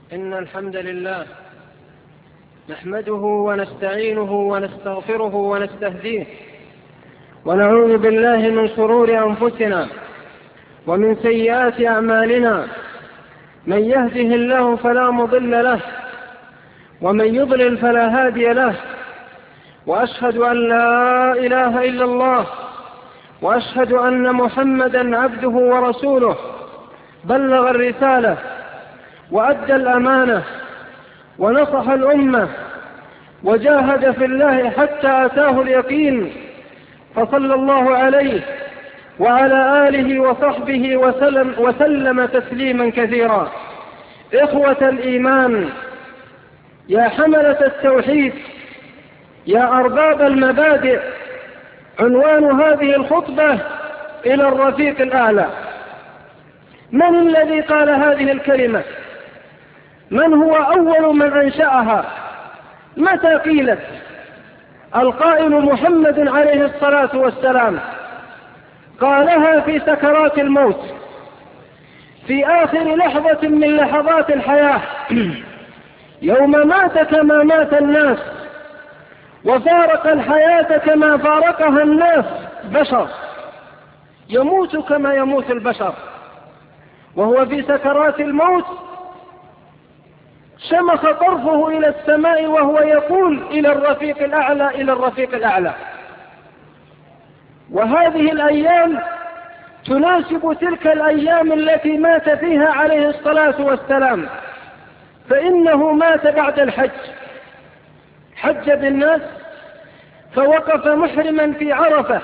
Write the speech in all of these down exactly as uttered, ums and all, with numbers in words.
إن الحمد لله نحمده ونستعينه ونستغفره ونستهديه ونعوذ بالله من شرور أنفسنا ومن سيئات أعمالنا. من يهده الله فلا مضل له ومن يضلل فلا هادي له، وأشهد أن لا إله إلا الله وأشهد أن محمدا عبده ورسوله، بلغ الرسالة وأدى الأمانة ونصح الأمة وجاهد في الله حتى أتاه اليقين، فصلى الله عليه وعلى آله وصحبه وسلم, وسلم تسليما كثيرا. إخوة الإيمان، يا حملة التوحيد، يا أرباب المبادئ، عنوان هذه الخطبة إلى الرفيق الأعلى. من الذي قال هذه الكلمة؟ من هو أول من أنشأها؟ متى قيلت؟ القائل محمد عليه الصلاة والسلام قالها في سكرات الموت، في آخر لحظة من لحظات الحياة، يوم مات كما مات الناس وفارق الحياة كما فارقها الناس. بشر يموت كما يموت البشر، وهو في سكرات الموت شمخ طرفه إلى السماء وهو يقول إلى الرفيق الأعلى، إلى الرفيق الأعلى. وهذه الأيام تناسب تلك الأيام التي مات فيها عليه الصلاة والسلام، فإنه مات بعد الحج، حج بالناس فوقف محرما في عرفة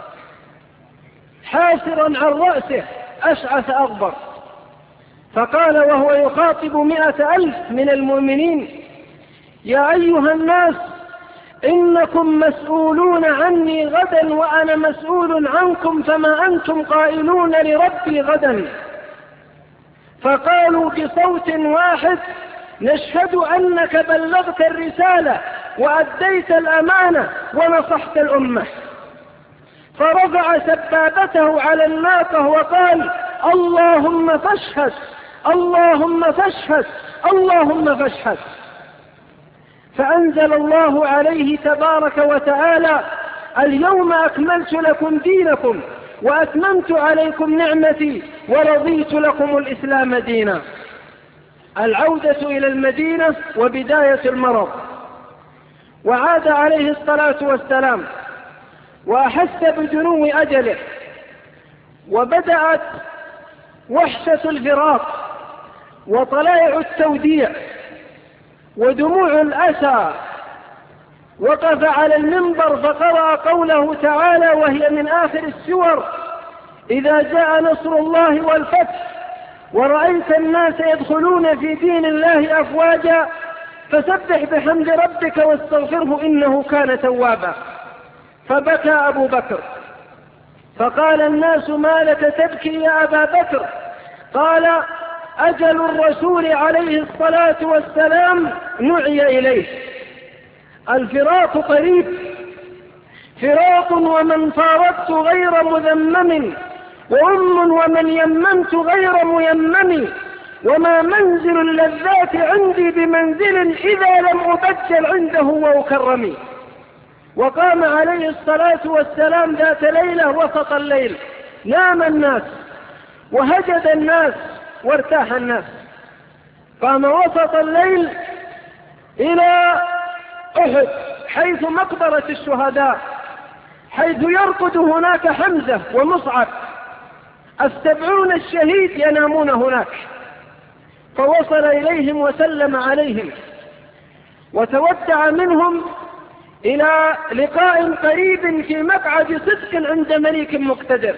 حاسرا عن رأسه أشعث أغبر، فقال وهو يخاطب مئة ألف من المؤمنين: يا أيها الناس إنكم مسؤولون عني غدا وأنا مسؤول عنكم، فما أنتم قائلون لربي غدا؟ فقالوا بصوت واحد: نشهد أنك بلغت الرسالة وأديت الأمانة ونصحت الأمة. فرفع سبابته على الناقة وقال: اللهم فاشهد، اللهم فاشهد، اللهم فاشهد. فأنزل الله عليه تبارك وتعالى: اليوم أكملت لكم دينكم وأتممت عليكم نعمتي ورضيت لكم الإسلام دينا. العودة إلى المدينة وبداية المرض. وعاد عليه الصلاة والسلام وأحس بدنو أجله، وبدأت وحشة الفراق وطلائع التوديع ودموع الأسى. وقف على المنبر فقرأ قوله تعالى وهي من آخر السور: إذا جاء نصر الله والفتح ورأيت الناس يدخلون في دين الله أفواجا فسبح بحمد ربك واستغفره إنه كان توابا. فبكى أبو بكر، فقال الناس: ما لك تبكي يا أبا بكر؟ قال: أجل الرسول عليه الصلاة والسلام نعي إليه. الفراق قريب، فراق ومن فارقت غير مذمم، وأم ومن يممت غير ميمم، وما منزل اللذات عندي بمنزل إذا لم أبجل عنده وأكرم. وقام عليه الصلاة والسلام ذات ليلة وسط الليل، نام الناس وهجد الناس وارتاح الناس. قام وسط الليل إلى أحد حيث مقبرة الشهداء، حيث يرقد هناك حمزة ومصعب، السبعون الشهيد ينامون هناك. فوصل إليهم وسلم عليهم وتودع منهم إلى لقاء قريب في مقعد صدق عند مليك مقتدر،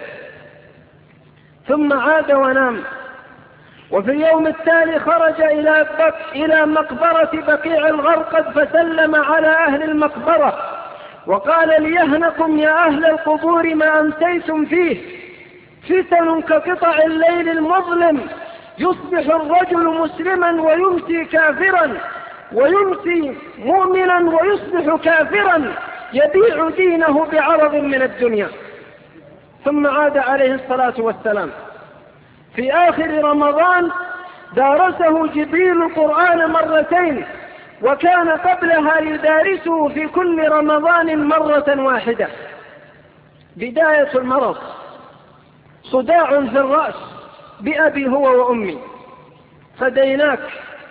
ثم عاد ونام. وفي اليوم التالي خرج إلى, بق... إلى مقبرة بقيع الغرقد فسلم على أهل المقبرة وقال: ليهنكم يا أهل القبور ما أمسيتم فيه، فتن كقطع الليل المظلم، يصبح الرجل مسلما ويمسي كافرا، ويمسي مؤمنا ويصبح كافرا، يبيع دينه بعرض من الدنيا. ثم عاد عليه الصلاة والسلام في آخر رمضان دارسه جبريل القرآن مرتين، وكان قبلها يدارسه في كل رمضان مرة واحدة. بداية المرض صداع في الرأس بأبي هو وأمي، فديناك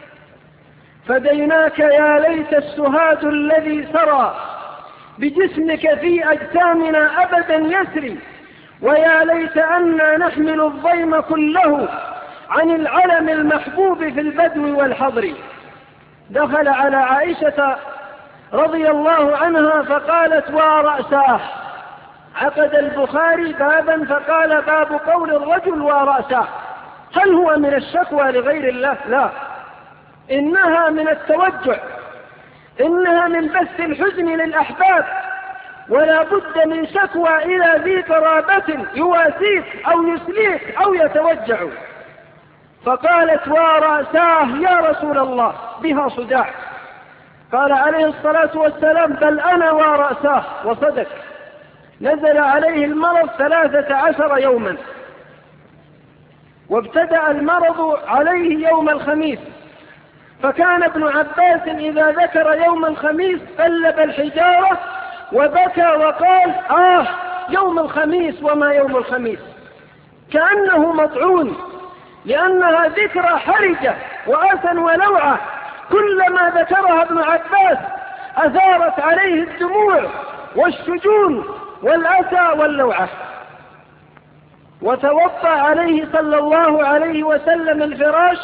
فديناك يا ليت السهاد الذي سرى بجسمك في أجسامنا أبدا يسري، ويا ليت أنا نحمل الضيم كله عن العلم المحبوب في البدو والحضر. دخل على عائشة رضي الله عنها فقالت ورأساه. عقد البخاري بابا فقال باب قول الرجل ورأساه. هل هو من الشكوى لغير الله؟ لا، إنها من التوجع، إنها من بث الحزن للأحباب، ولا بد من شكوى إلى ذي قرابة يواسيك أو يسليك أو يتوجع. فقالت ورأساه يا رسول الله بها صداع. قال عليه الصلاة والسلام بل أنا ورأساه، وصدق. نزل عليه المرض ثلاثة عشر يوما، وابتدأ المرض عليه يوم الخميس، فكان ابن عباس إذا ذكر يوم الخميس قلب الحجارة وبكى وقال آه يوم الخميس وما يوم الخميس، كأنه مطعون، لأنها ذكرى حرجة وأسى ولوعة، كلما ذكرها ابن عباس أثارت عليه الدموع والشجون والأسى واللوعة. وتوضأ عليه صلى الله عليه وسلم الفراش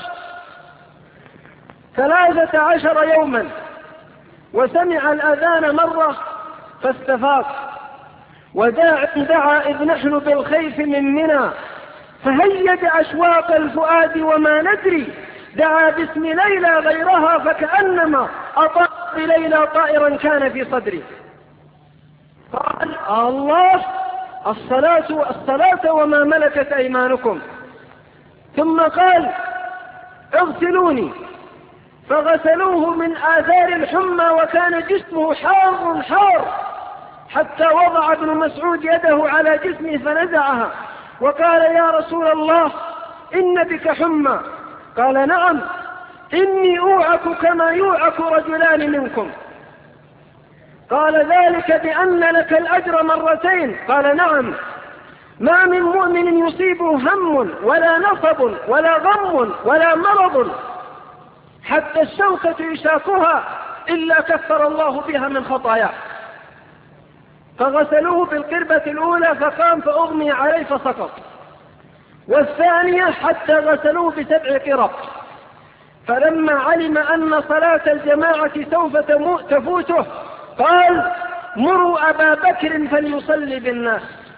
ثلاثة عشر يوما، وسمع الأذان مرة فاستفاق، وداع دعا إذ نحن بالخيف من منى، فهيج أشواق الفؤاد وما ندري، دعا باسم ليلى غيرها فكأنما أطاق بليلى طائرا كان في صدري. قال الله الصلاة الصلاة وما ملكت أيمانكم. ثم قال اغسلوني، فغسلوه من آثار الحمى، وكان جسمه حار حار، حتى وضع ابن مسعود يده على جسمه فنزعها وقال يا رسول الله إن بك حمى. قال نعم إني أوعك كما يوعك رجلان منكم. قال ذلك بأن لك الأجر مرتين. قال نعم، ما من مؤمن يصيبه هم ولا نصب ولا غم ولا مرض حتى الشوكة يشاكها إلا كفر الله بها من خطاياه. فغسلوه بالقربة الأولى فقام فأغمي عليه فسقط، والثانية حتى غسلوه بسبع قرب. فلما علم أن صلاة الجماعة سوف تفوته قال مروا أبا بكر فليصلي بالناس.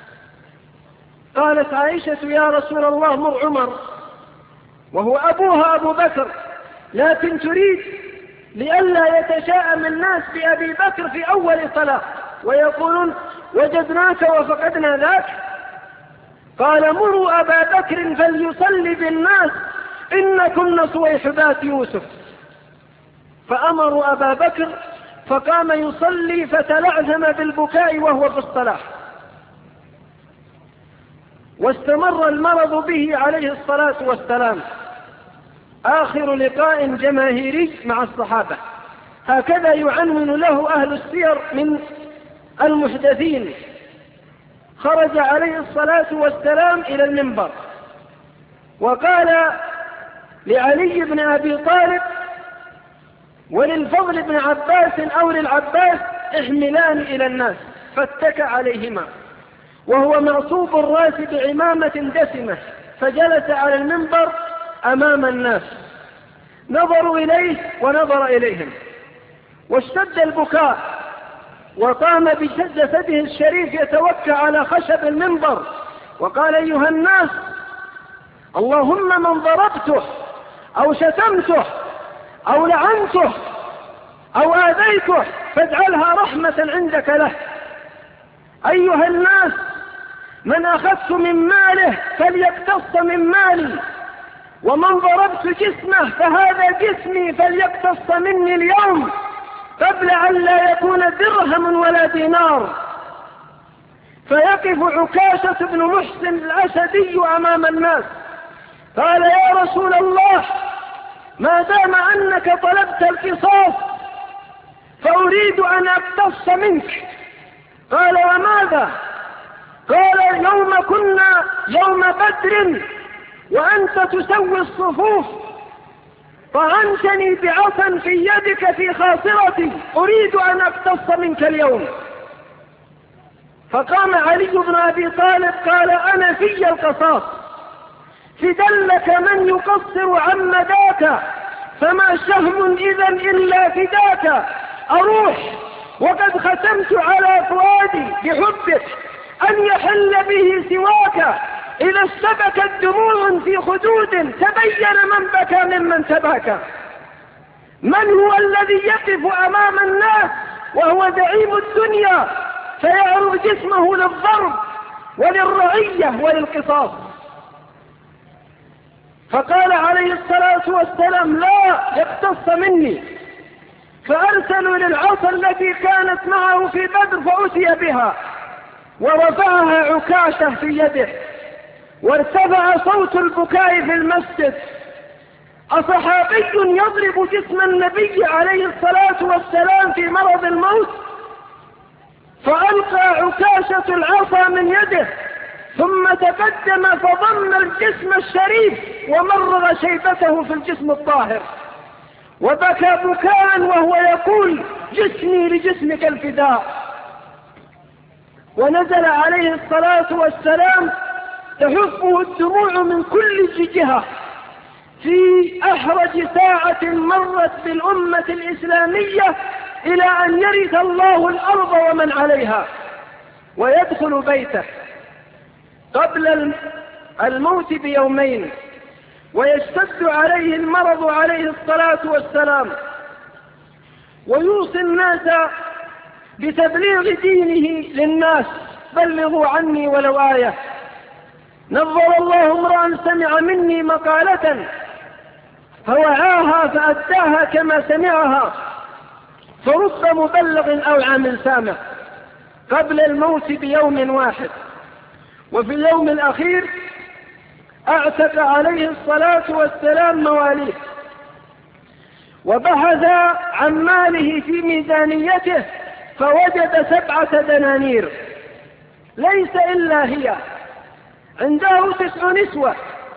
قالت عائشة يا رسول الله مر عمر، وهو أبوها أبو بكر، لكن تريد لئلا يتشاءم الناس بأبي بكر في أول صلاة ويقولون وجدناك وفقدنا ذاك. قال مروا أبا بكر فليصلي بالناس إن كن صويحبات يوسف. فأمروا أبا بكر فقام يصلي فتلعثم بالبكاء وهو في الصلاة، واستمر المرض به عليه الصلاة والسلام. آخر لقاء جماهيري مع الصحابة، هكذا يعنون له أهل السير من المحدثين. خرج عليه الصلاة والسلام إلى المنبر وقال لعلي بن أبي طالب وللفضل بن عباس أو للعباس احملان إلى الناس، فاتكى عليهما وهو معصوب الراس بعمامة دسمة، فجلس على المنبر أمام الناس، نظروا إليه ونظر إليهم، واشتد البكاء، وقام بجسده الشريف يتوكى على خشب المنبر وقال أيها الناس اللهم من ضربته أو شتمته أو لعنته أو آذيته فاجعلها رحمة عندك له. أيها الناس من أخذت من ماله فليقتص من مالي، ومن ضربت جسمه فهذا جسمي فليقتص مني اليوم قبل أن لا يكون درهم ولا دينار. فيقف عكاشة بن محسن الأسدي أمام الناس قال يا رسول الله ما دام أنك طلبت القصاص فأريد أن أقتص منك. قال وماذا؟ قال يوم كنا يوم بدر وأنت تسوي الصفوف طعنتني بعصا في يدك في خاصرتي، أريد أن أقتص منك اليوم. فقام علي بن أبي طالب قال أنا في القصاص، فدلك من يقصر عن مداك، فما شهم إذا إلا فداك. أروح وقد ختمت على فؤادي بحبك أن يحل به سواك، إذا اشتبكت دموع في خدود تبين من بكى ممن تباكى. من هو الذي يقف أمام الناس وهو زعيم الدنيا فيعرض جسمه للضرب وللرعية وللقصاص؟ فقال عليه الصلاة والسلام لا يقتص مني، فأرسلوا للعصا التي كانت معه في بدر فأتي بها ورفعها عكاشة في يده، وارتفع صوت البكاء في المسجد. أصحابي يضرب جسم النبي عليه الصلاة والسلام في مرض الموت؟ فألقى عكاشة العصا من يده ثم تقدم فضم الجسم الشريف ومرغ شيبته في الجسم الطاهر، وبكى بكاء وهو يقول جسمي لجسمك الفداء. ونزل عليه الصلاة والسلام تحفه الدموع من كل جهة في أحرج ساعة مرت بالأمة الإسلامية إلى أن يرث الله الأرض ومن عليها ويدخل بيته قبل الموت بيومين، ويشتد عليه المرض عليه الصلاة والسلام، ويوصي الناس بتبليغ دينه للناس، بلغوا عني ولو آية. نظر الله امرأ سمع مني مقالة فوعاها فأداها كما سمعها، فرب مبلغ أوعى من سامع. قبل الموت بيوم واحد، وفي اليوم الأخير أعتق عليه الصلاة والسلام مواليه، وبحث عن ماله في ميزانيته فوجد سبعة دنانير ليس إلا هي، عنده تسع نسوة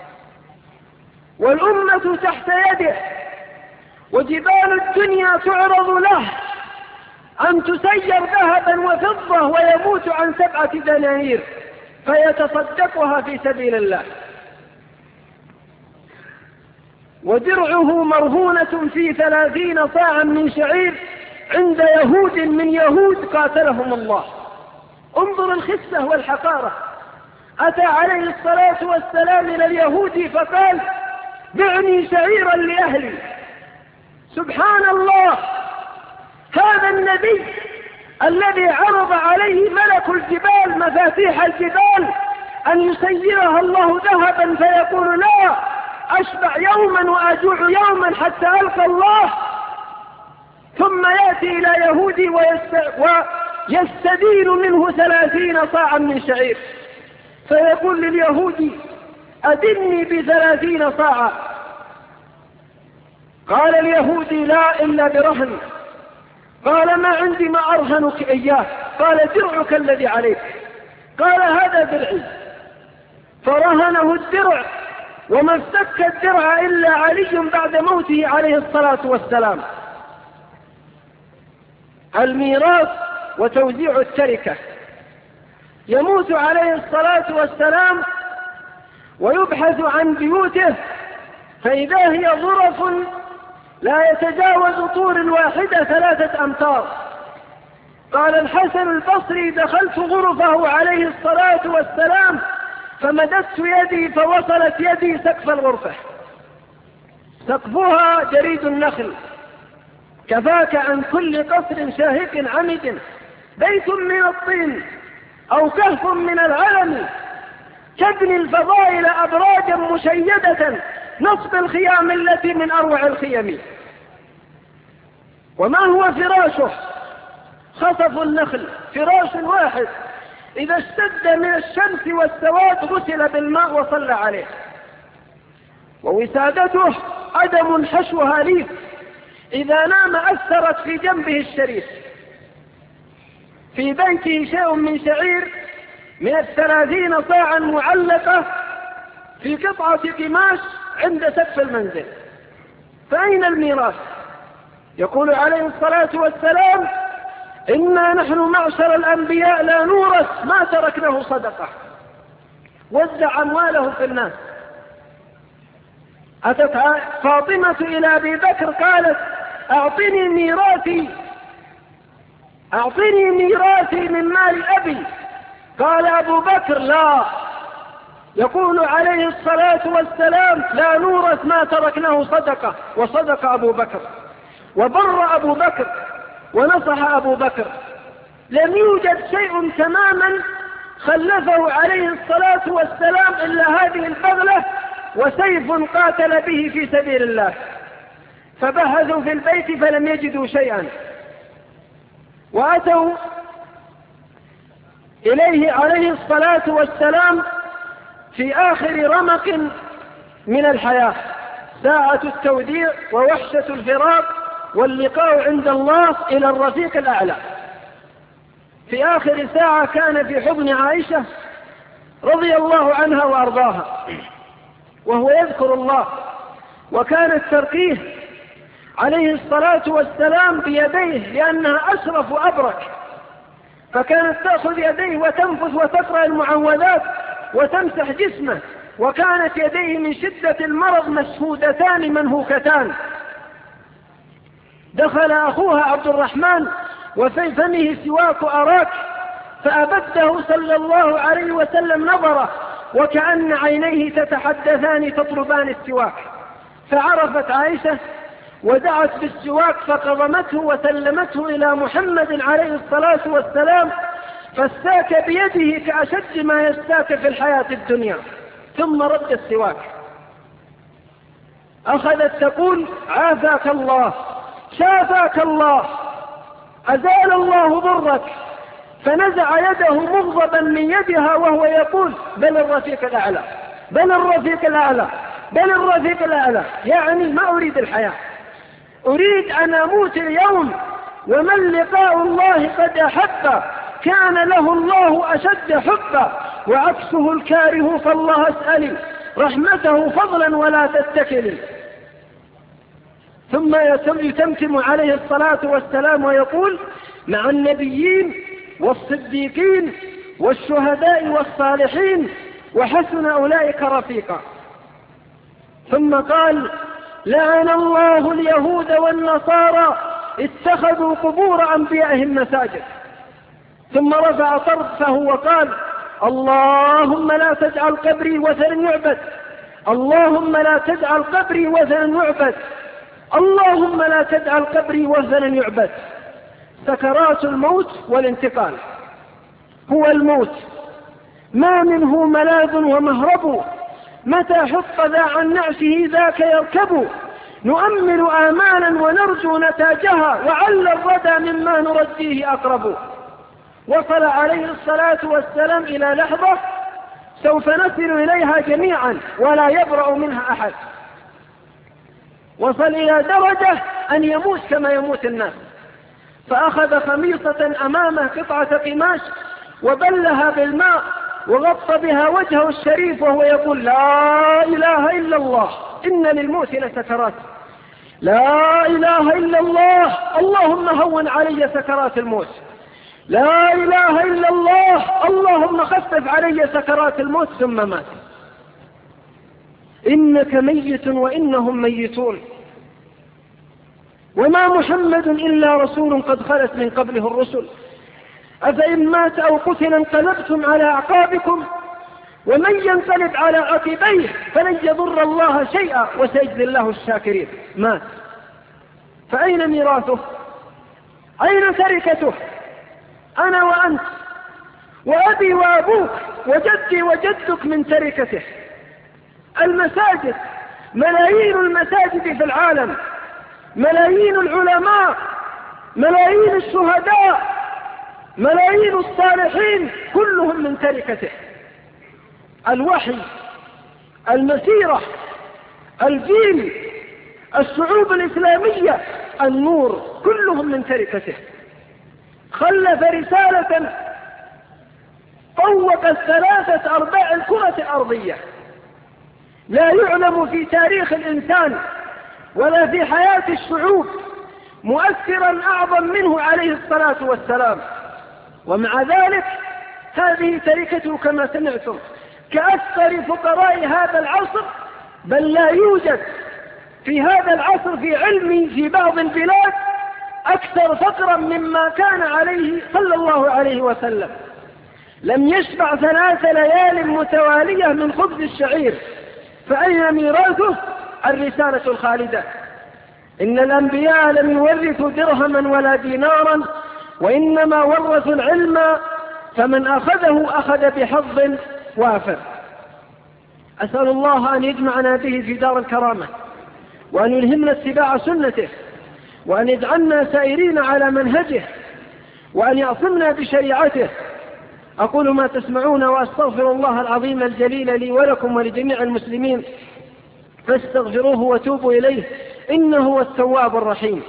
والأمة تحت يده، وجبال الدنيا تعرض له أن تسير ذهبا وفضة ويموت عن سبعة دنانير فيتصدقها في سبيل الله، ودرعه مرهونة في ثلاثين صاعا من شعير عند يهود من يهود قاتلهم الله. انظر الخسة والحقارة. أتى عليه الصلاة والسلام إلى اليهود فقال بعني شعيرا لأهلي. سبحان الله، هذا النبي الذي عرض عليه ملك الجبال مفاتيح الجبال أن يسيرها الله ذهبا فيقول لا، أشبع يوما وأجوع يوما حتى ألقى الله، ثم يأتي إلى يهودي ويستدين منه ثلاثين صاعا من شعير فيقول لليهودي أدني بثلاثين صاعا. قال اليهودي لا إلا برهن. قال ما عندي ما أرهنك إياه. قال درعك الذي عليك. قال هذا درعي، فرهنه الدرع، وما افتك الدرع إلا علي بعد موته عليه الصلاة والسلام. الميراث وتوزيع التركة. يموت عليه الصلاة والسلام ويبحث عن بيوته فإذا هي ظرف لا يتجاوز طول الواحدة ثلاثة أمتار. قال الحسن البصري دخلت غرفه عليه الصلاة والسلام فمددت يدي فوصلت يدي سقف الغرفة، سقفها جريد النخل، كفاك عن كل قصر شاهق عمد، بيت من الطين أو كهف من العلم، تبني الفضائل أبراجا مشيدة نصب الخيام التي من أروع الخيم. وما هو فراشه؟ خصف النخل، فراش واحد إذا اشتد من الشمس والسواد غسل بالماء وصلى عليه. ووسادته عدم حشوها ليف، إذا نام أثرت في جنبه الشريف. في بيته شيء من شعير من الثلاثين صاعا معلقة في قطعة قماش عند سقف المنزل، فأين الميراث؟ يقول عليه الصلاة والسلام: إنا نحن معشر الأنبياء لا نورث ما تركناه صدقة. وزع أمواله في الناس. أتت فاطمة إلى أبي بكر قالت: أعطني ميراثي أعطني ميراثي من مال أبي. قال أبو بكر: لا. يقول عليه الصلاة والسلام: لا نورث ما تركناه صدقة. وصدق أبو بكر، وبر أبو بكر، ونصح أبو بكر. لم يوجد شيء تماما خلفه عليه الصلاة والسلام إلا هذه البغلة وسيف قاتل به في سبيل الله. فبحثوا في البيت فلم يجدوا شيئا، وأتوا إليه عليه الصلاة والسلام في آخر رمق من الحياة، ساعة التوديع ووحشة الفراق واللقاء عند الله إلى الرفيق الأعلى. في آخر ساعة كان في حضن عائشة رضي الله عنها وأرضاها، وهو يذكر الله، وكان الترقيه عليه الصلاة والسلام بيديه لأنها أشرف وأبرك، فكانت تأخذ يديه وتنفث وتقرأ المعوذات وتمسح جسمه، وكانت يديه من شدة المرض مسهودتان منهوكتان. دخل أخوها عبد الرحمن وفي فمه سواك أراك، فأبده صلى الله عليه وسلم نظره، وكأن عينيه تتحدثان تطلبان السواك. فعرفت عائشة ودعت بالسواك فقضمته وسلمته إلى محمد عليه الصلاة والسلام، فاستاك بيده كأشد ما يستاك في الحياة الدنيا، ثم رد السواك. أخذت تقول: عافاك الله، شافاك الله، أزال الله ضرك. فنزع يده مغضبا من يدها وهو يقول: بل الرفيق الأعلى، بل الرفيق الأعلى، بل الرفيق الأعلى. يعني ما أريد الحياة، أريد أن أموت اليوم، ومن لقاء الله قد أحب كان له الله أشد حبا، وعكسه الكاره فالله اسألي رحمته فضلا ولا تتكلي. ثم يتمتم عليه الصلاة والسلام ويقول: مع النبيين والصديقين والشهداء والصالحين وحسن أولئك رفيقا. ثم قال: لعن الله اليهود والنصارى اتخذوا قبور أنبيائهم مساجد. ثم رفع طرفه وقال: اللهم لا تجعل قبري وثنا يعبد، اللهم لا تجعل قبري وثنا يعبد، اللهم لا تجعل قبري وثنا يعبد. سكرات الموت والانتقال. هو الموت ما منه ملاذ ومهرب، متى حط ذا عن نعشه ذاك يركب. نؤمل آمالا ونرجو نتاجها، وعل الردى مما نرجيه أقرب. وصل عليه الصلاة والسلام إلى لحظة سوف نصل إليها جميعا ولا يبرأ منها أحد. وصل إلى درجة أن يموت كما يموت الناس، فأخذ خميصة أمامه قطعة قماش وبلها بالماء وغطى بها وجهه الشريف وهو يقول: لا إله إلا الله، إن للموت لسكرات، لا إله إلا الله، اللهم هون علي سكرات الموت، لا إله إلا الله، اللهم خفف علي سكرات الموت. ثم مات. إنك ميت وإنهم ميتون، وما محمد إلا رسول قد خلت من قبله الرسل، أفإن مات أو قتل انقلبتم على أعقابكم، ومن ينقلب على عقبيه فلن يضر الله شيئا وسيجزي الله الشاكرين. مات. فأين ميراثه؟ أين تركته؟ أنا وأنت وأبي وأبوك وجدي وجدك من تركته. المساجد، ملايين المساجد في العالم، ملايين العلماء، ملايين الشهداء، ملايين الصالحين، كلهم من تركته. الوحي، المسيرة، الجيل، الشعوب الإسلامية النور كلهم من تركته. خلف رسالة طوقت ثلاثة أرباع الكرة الأرضية، لا يعلم في تاريخ الإنسان ولا في حياة الشعوب مؤثرا أعظم منه عليه الصلاة والسلام. ومع ذلك هذه تركته كما سمعتم كأكثر فقراء هذا العصر، بل لا يوجد في هذا العصر في علمي في بعض البلاد أكثر فقرا مما كان عليه صلى الله عليه وسلم. لم يشبع ثلاث ليال متوالية من خبز الشعير، فأين ميراثه؟ الرسالة الخالدة. إن الأنبياء لم يورثوا درهما ولا دينارا، وإنما ورثوا العلم، فمن أخذه أخذ بحظ وافر. أسأل الله أن يجمعنا به في دار الكرامة، وأن يلهمنا اتباع سنته، وأن يجعلنا سائرين على منهجه، وأن يعصمنا بشريعته. أقول ما تسمعون وأستغفر الله العظيم الجليل لي ولكم ولجميع المسلمين، فاستغفروه وتوبوا إليه إنه هو التواب الرحيم.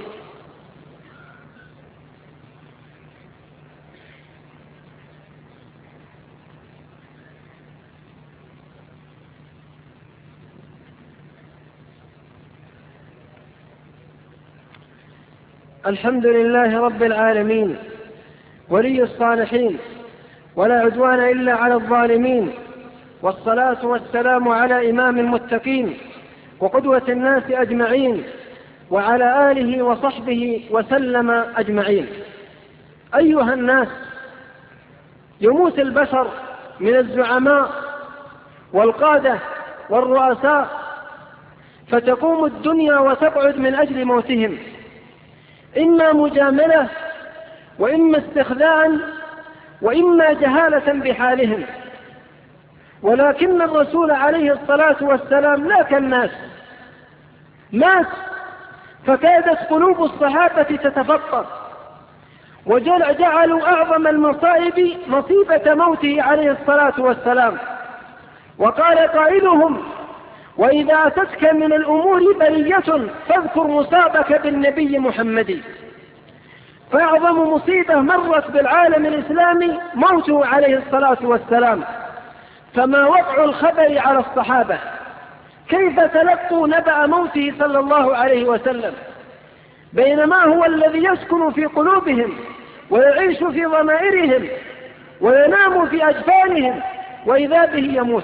الحمد لله رب العالمين، ولي الصالحين، ولا عدوان إلا على الظالمين، والصلاة والسلام على إمام المتقين وقدوة الناس أجمعين، وعلى آله وصحبه وسلم أجمعين. أيها الناس، يموت البشر من الزعماء والقادة والرؤساء، فتقوم الدنيا وتقعد من أجل موتهم، إما مجاملة وإما استخداعا وإما جهالة بحالهم. ولكن الرسول عليه الصلاة والسلام لا كالناس، مات فكادت قلوب الصحابة تتفطر، وجعلوا أعظم المصائب مصيبة موته عليه الصلاة والسلام. وقال قائلهم: وإذا أتتك من الأمور بلية فاذكر مصابك بالنبي محمد. فأعظم مصيبة مرت بالعالم الإسلامي موته عليه الصلاة والسلام. فما وقع الخبر على الصحابة؟ كيف تلقوا نبأ موته صلى الله عليه وسلم، بينما هو الذي يسكن في قلوبهم ويعيش في ضمائرهم وينام في أجفانهم، وإذا به يموت.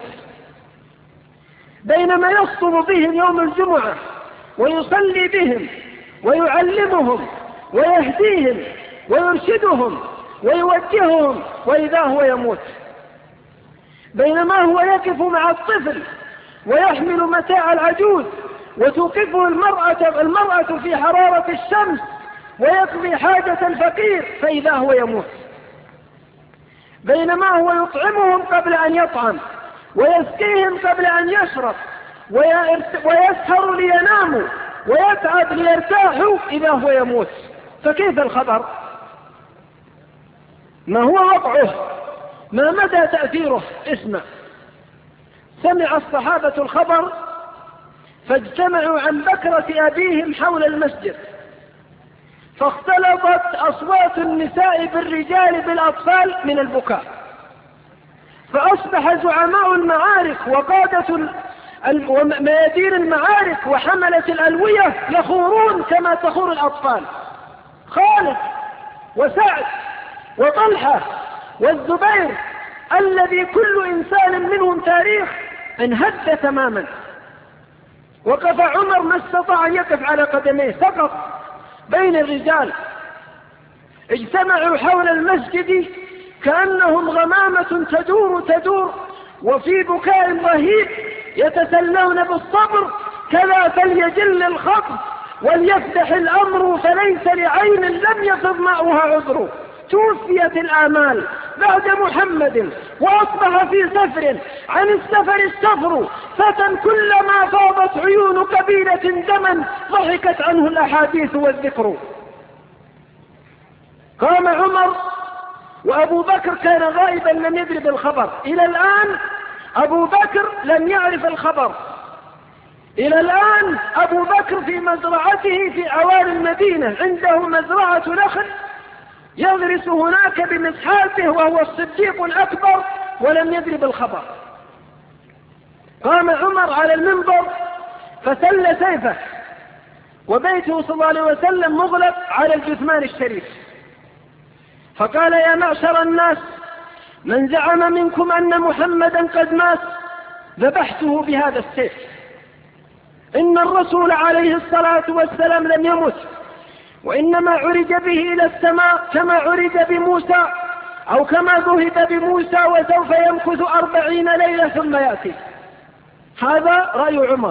بينما يخطب بهم يوم الجمعة ويصلي بهم ويعلمهم ويهديهم ويرشدهم ويوجههم، وإذا هو يموت. بينما هو يقف مع الطفل ويحمل متاع العجوز وتوقفه المرأة, المرأة في حرارة الشمس ويقضي حاجة الفقير، فإذا هو يموت. بينما هو يطعمهم قبل أن يطعم ويسقيهم قبل أن يشرب ويسهر ليناموا ويتعب ليرتاحوا، إذا هو يموت. فكيف الخبر؟ ما هو وقعه؟ ما مدى تأثيره؟ اسمع. سمع الصحابة الخبر فاجتمعوا عن بكرة أبيهم حول المسجد، فاختلطت أصوات النساء بالرجال بالأطفال من البكاء، فأصبح زعماء المعارك وقادة ميادين المعارك وحملة الألوية يخورون كما تخور الأطفال. خالد وسعد وطلحة والزبير الذي كل إنسان منهم تاريخ انهد تماما. وقف عمر ما استطاع أن يقف على قدميه، سقط بين الرجال. اجتمعوا حول المسجد كأنهم غمامة تدور تدور وفي بكاء رهيب يتسلون بالصبر، كلا فليجل الخطب وليفتح الأمر، فليس لعين لم يفض ماؤها عذر. توفيت الآمال بعد محمد وأصبح في سفر عن السفر السفر، فتى كلما فاضت عيون قبيلة دما ضحكت عنه الأحاديث والذكر. قام عمر وأبو بكر كان غائبا لم يدرك الخبر. إلى الآن أبو بكر لم يعرف الخبر، إلى الآن أبو بكر في مزرعته في عوالي المدينة، عنده مزرعة نخل يغرس هناك بمسحاته وهو الصديق الأكبر ولم يدري بالخبر. قام عمر على المنبر فسل سيفه وبيته صلى الله عليه وسلم مغلق على الجثمان الشريف، فقال: يا معشر الناس، من زعم منكم أن محمدا قد مات ذبحته بهذا السيف. إن الرسول عليه الصلاة والسلام لم يمت، وإنما عرج به إلى السماء كما عرج بموسى أو كما ذهب بموسى، وسوف يمكث أربعين ليلة ثم يأتي. هذا رأي عمر،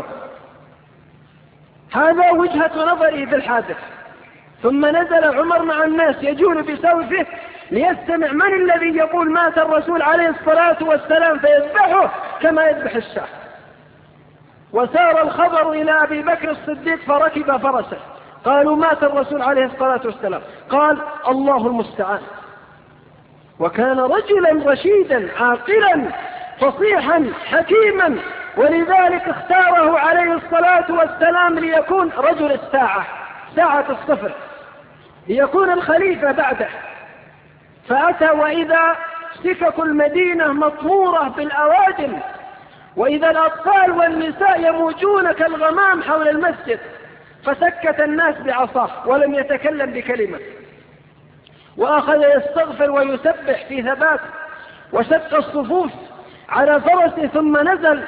هذا وجهة نظري في الحادث. ثم نزل عمر مع الناس يجول بسوفه ليستمع من الذي يقول مات الرسول عليه الصلاة والسلام فيذبحه كما يذبح الشاه. وسار الخبر إلى أبي بكر الصديق فركب فرسه، قالوا: مات الرسول عليه الصلاة والسلام. قال: الله المستعان. وكان رجلا رشيدا عاقلا فصيحا حكيما، ولذلك اختاره عليه الصلاة والسلام ليكون رجل الساعة، ساعة الصفر، ليكون الخليفة بعده. فأتى وإذا سكك المدينة مطمورة بالأوادم، وإذا الأطفال والنساء يموجون كالغمام حول المسجد، فسكت الناس بعصاه ولم يتكلم بكلمة، وأخذ يستغفر ويسبح في ثبات، وشق الصفوف على فرسه، ثم نزل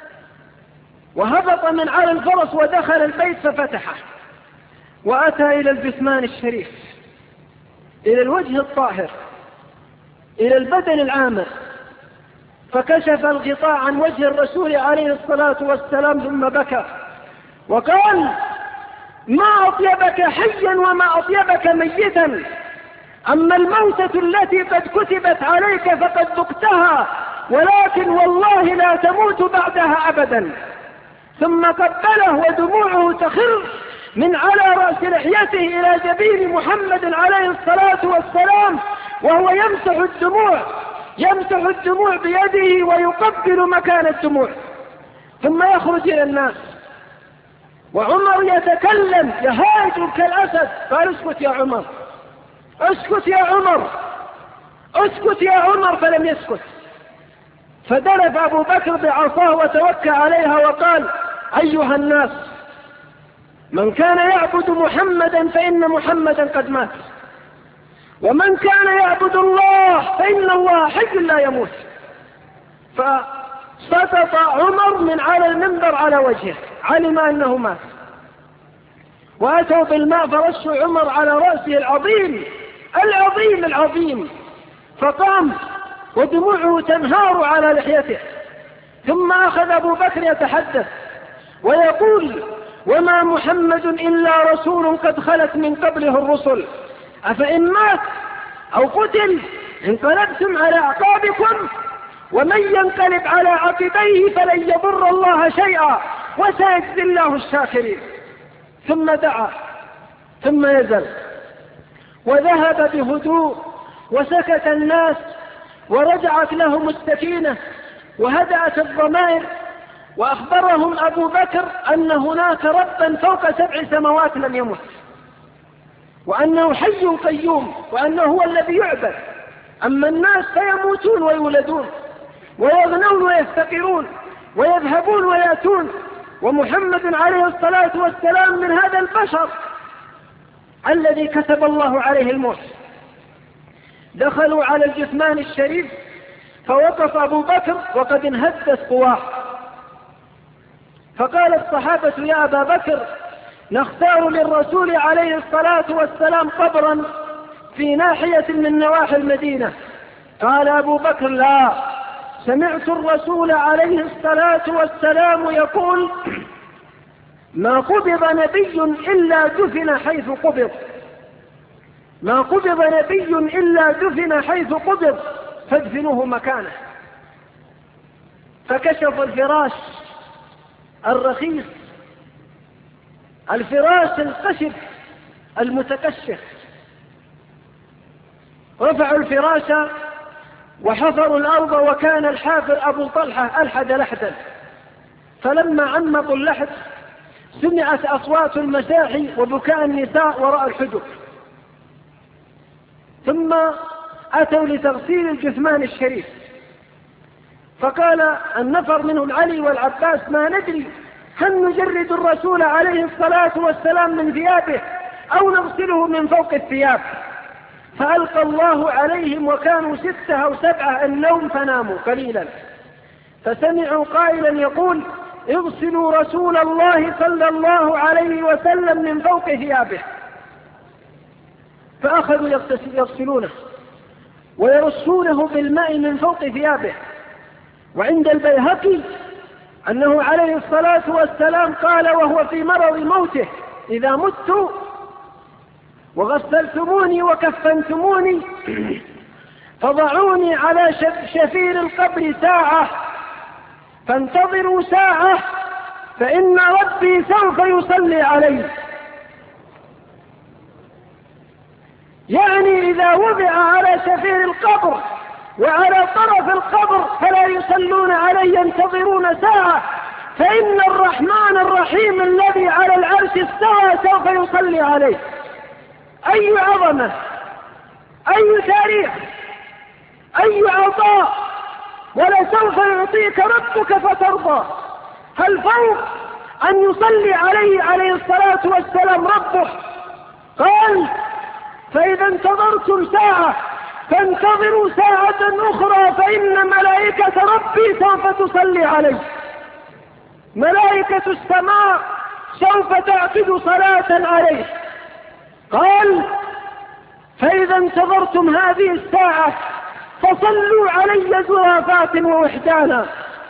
وهبط من على الفرس ودخل البيت ففتحه، وأتى إلى الجثمان الشريف، إلى الوجه الطاهر، إلى البدن العامر، فكشف الغطاء عن وجه الرسول عليه الصلاة والسلام ثم بكى وقال: ما أطيبك حيا وما أطيبك ميتا، أما الموتة التي قد كتبت عليك فقد ذقتها، ولكن والله لا تموت بعدها أبدا. ثم قبله ودموعه تخر من على رأس لحيته إلى جبين محمد عليه الصلاة والسلام، وهو يمسح الدموع يمسح الدموع بيده ويقبل مكان الدموع، ثم يخرج إلى الناس، وعمر يتكلم يهاج كالأسد. قال: اسكت يا عمر، اسكت يا عمر، اسكت يا عمر، فلم يسكت. فدلف أبو بكر بعصاه وتوكى عليها وقال: أيها الناس، من كان يعبد محمدا فإن محمدا قد مات، ومن كان يعبد الله فإن الله حي لا يموت. فسقط عمر من على المنبر على وجهه، علم أنه مات، وأتوا بالماء فرشوا عمر على رأسه العظيم العظيم العظيم، فقام ودموعه تنهار على لحيته. ثم أخذ أبو بكر يتحدث ويقول: وما محمد إلا رسول قد خلت من قبله الرسل، أفإن مات أو قتل انقلبتم على أعقابكم، ومن ينقلب على عقبيه فلن يضر الله شيئا وسيجزي الله الشاكرين. ثم دعا ثم نزل وذهب بهدوء، وسكت الناس ورجعت لهم السكينة وهدأت الضمائر، وأخبرهم أبو بكر أن هناك ربا فوق سبع سماوات لم يمت، وأنه حي قيوم، وأنه هو الذي يعبد. أما الناس فيموتون ويولدون ويغنون ويفتقرون ويذهبون ويأتون، ومحمد عليه الصلاة والسلام من هذا البشر الذي كتب الله عليه الموت. دخلوا على الجثمان الشريف فوقف أبو بكر وقد انهدت قواه، فقال الصحابة: يا أبا بكر، نختار للرسول عليه الصلاة والسلام قبرا في ناحية من نواحي المدينة. قال أبو بكر: لا، سمعت الرسول عليه الصلاة والسلام يقول: ما قبض نبي إلا دفن حيث قبض، ما قبض نبي إلا دفن حيث قبض، فادفنوه مكانه. فكشف الفراش الرخيص، الفراش القشف المتكشف، رفعوا الفراش وحفروا الأرض، وكان الحافر أبو طلحة ألحد لحدا، فلما عمقوا اللحد سمعت أصوات المساحي وبكاء النساء وراء الحجر، ثم أتوا لتغسيل الجثمان الشريف، فقال النفر منهم علي والعباس: ما ندري هل نجرد الرسول عليه الصلاة والسلام من ثيابه أو نغسله من فوق الثياب؟ فألقى الله عليهم وكانوا ستة أو سبعة النوم فناموا قليلا، فسمعوا قائلا يقول: اغسلوا رسول الله صلى الله عليه وسلم من فوق ثيابه. فأخذوا يغسلونه ويرشونه بالماء من فوق ثيابه. وعند البيهقي أنه عليه الصلاة والسلام قال وهو في مرض موته: إذا مت وغسلتموني وكفنتموني فضعوني على شفير القبر ساعة، فانتظروا ساعة فإن ربي سوف يصلي علي. يعني إذا وضع على شفير القبر وعلى طرف القبر فلا يصلون عليه، ينتظرون ساعة، فإن الرحمن الرحيم الذي على العرش استوى سوف يصلي عليه. أي عظمة، أي تاريخ، أي عطاء! ولسوف يعطيك ربك فترضى. هل فوق أن يصلي عليه عليه الصلاة والسلام ربه؟ قال: فإذا انتظرتم ساعة فانتظروا ساعة أخرى فإن ملائكة ربي سوف تصلي عليه. ملائكة السماء سوف تعقد صلاة عليه. قال: فإذا انتظرتم هذه الساعة فصلوا علي زرافات ووحدانا.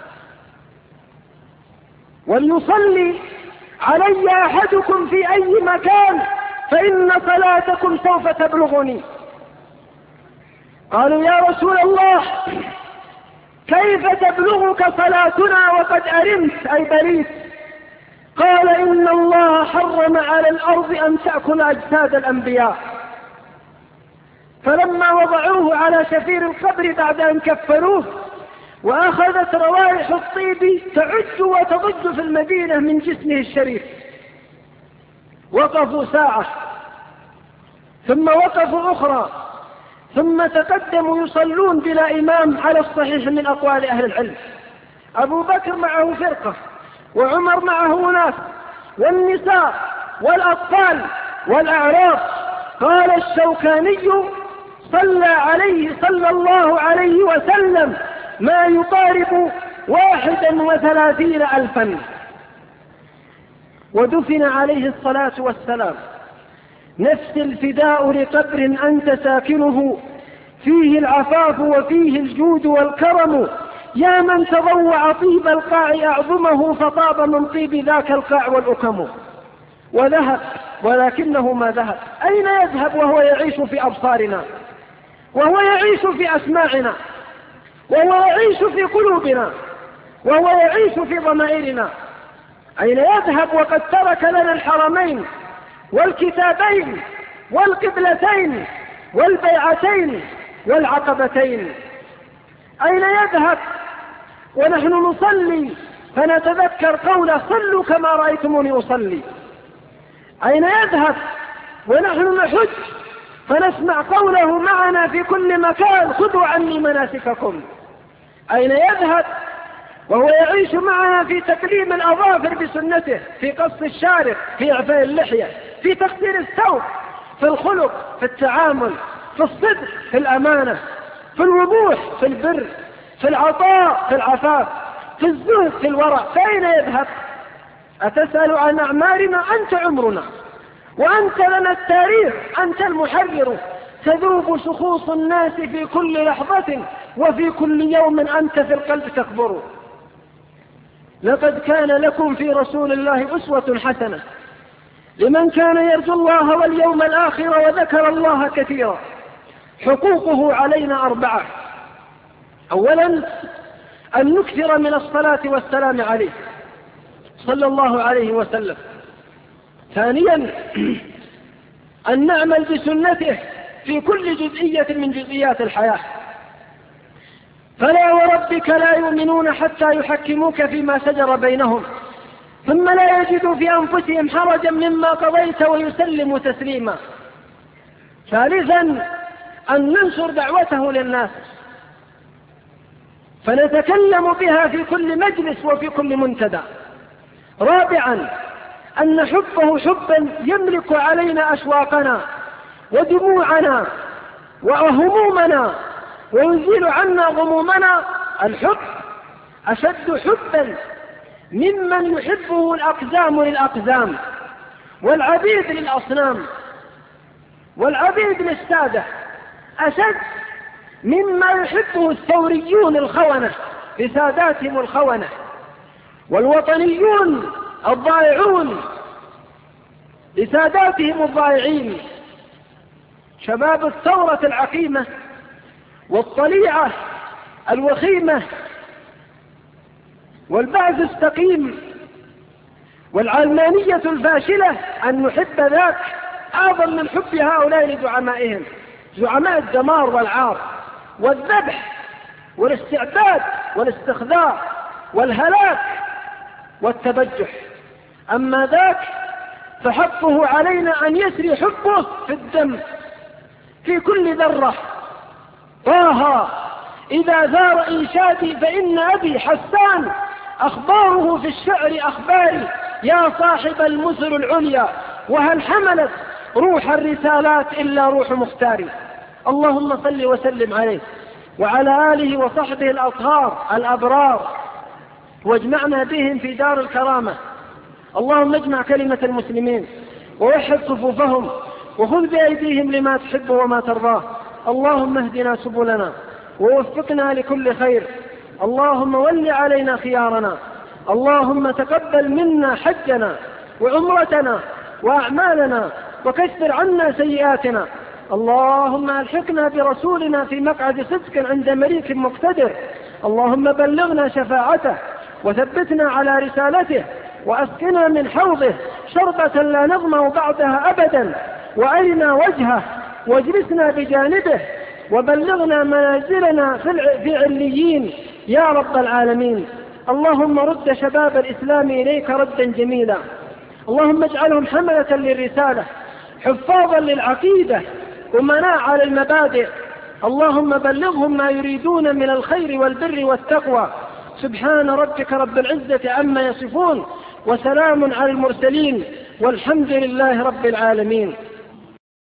وليصلي علي أحدكم في أي مكان فإن صلاتكم سوف تبلغني. قالوا: يا رسول الله، كيف تبلغك صلاتنا وقد أرمت أي بريت؟ قال: إن الله حرم على الأرض أن تأكل أجساد الأنبياء. فلما وضعوه على شفير القبر بعد أن كفنوه وأخذت روائح الطيب تعج وتضج في المدينة من جسمه الشريف، وقفوا ساعة ثم وقفوا أخرى ثم تقدموا يصلون بلا إمام على الصحيح من أقوال أهل العلم. أبو بكر معه فرقة، وعمر معه ناس، والنساء والأطفال والأعراب. قال الشوكاني: صلى عليه صلى الله عليه وسلم ما يقارب واحدا وثلاثين ألفا. ودفن عليه الصلاة والسلام نفس الفداء لقبر أنت ساكنه، فيه العفاف وفيه الجود والكرم. يا من تضوع طيب القاع أعظمه، فطاب من طيب ذاك القاع والأكم. وذهب ولكنه ما ذهب. أين يذهب وهو يعيش في أبصارنا، وهو يعيش في أسماعنا، وهو يعيش في قلوبنا، وهو يعيش في ضمائرنا؟ أين يذهب وقد ترك لنا الحرمين والكتابين والقبلتين والبيعتين والعقبتين؟ أين يذهب ونحن نصلي فنتذكر قوله: صلوا كما رأيتموني أصلي؟ أين يذهب ونحن نحج فنسمع قوله معنا في كل مكان: خذوا عني مناسككم؟ أين يذهب وهو يعيش معنا في تكليم الأظافر بسنته، في قص الشارب، في إعفاء اللحية، في تقصير الثوب، في الخلق، في التعامل، في الصدق، في الأمانة، في الوضوح، في البر، في العطاء، في العفاف، في الزهد، في الورع؟ فأين يذهب؟ أتسأل عن أعمارنا؟ أنت عمرنا، وأنت لنا التاريخ، أنت المحرر. تذوب شخوص الناس في كل لحظة، وفي كل يوم أنت في القلب تكبر. لقد كان لكم في رسول الله أسوة حسنة لمن كان يرجو الله واليوم الآخر وذكر الله كثيرا. حقوقه علينا أربعة: أولا أن نكثر من الصلاة والسلام عليه صلى الله عليه وسلم. ثانيا أن نعمل بسنته في كل جزئية من جزئيات الحياة. فلا وربك لا يؤمنون حتى يحكموك فيما شجر بينهم ثم لا يجدوا في أنفسهم حرجا مما قضيت ويسلموا تسليما. ثالثا أن ننشر دعوته للناس فنتكلم بها في كل مجلس وفي كل منتدى. رابعا أن حبه حبا يملك علينا أشواقنا ودموعنا وهمومنا ويزيل عنا غمومنا. الحب أشد حبا ممن يحبه الأقزام للأقزام والعبيد للأصنام والعبيد للسادة، أشد مما يحبه الثوريون الخونة بساداتهم الخونة والوطنيون الضائعون لساداتهم الضائعين. شباب الثورة العقيمة والطليعة الوخيمة والبعث السقيم والعلمانية الفاشلة أن نحب ذاك أعظم من حب هؤلاء لزعمائهم، زعماء الدمار والعار والذبح والاستعباد والاستخذاء والهلاك والتبجح. أما ذاك فحقه علينا أن يسري حبه في الدم في كل ذرة. طه إذا زار إنشادي فإن أبي حسان أخباره في الشعر أخباري يا صاحب المثل العليا وهل حملت روح الرسالات إلا روح مختاري. اللهم صل وسلم عليه وعلى آله وصحبه الأطهار الأبرار واجمعنا بهم في دار الكرامة. اللهم اجمع كلمة المسلمين ووحد صفوفهم وخذ بأيديهم لما تحب وما ترضاه. اللهم اهدنا سبلنا ووفقنا لكل خير. اللهم ول علينا خيارنا. اللهم تقبل منا حجنا وعمرتنا وأعمالنا وكفر عنا سيئاتنا. اللهم ألحقنا برسولنا في مقعد صدق عند مليك مقتدر. اللهم بلغنا شفاعته وثبتنا على رسالته وأسقنا من حوضه شربة لا نظمأ بعدها أبدا وأرنا وجهه واجلسنا بجانبه وبلغنا منازلنا في عليين يا رب العالمين. اللهم رد شباب الإسلام إليك ردا جميلا. اللهم اجعلهم حملة للرسالة حفاظا للعقيدة أمناء على المبادئ. اللهم بلغهم ما يريدون من الخير والبر والتقوى. سبحان ربك رب العزة عما يصفون وسلام على المرسلين والحمد لله رب العالمين.